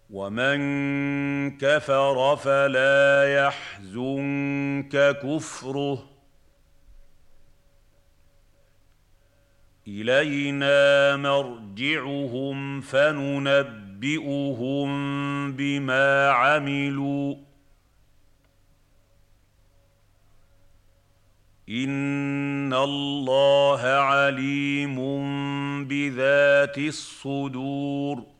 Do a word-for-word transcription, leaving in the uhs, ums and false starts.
ومن كفر فلا يحزنك كفره إلينا مرجعهم فننبئهم بما عملوا إن الله عليم بذات الصدور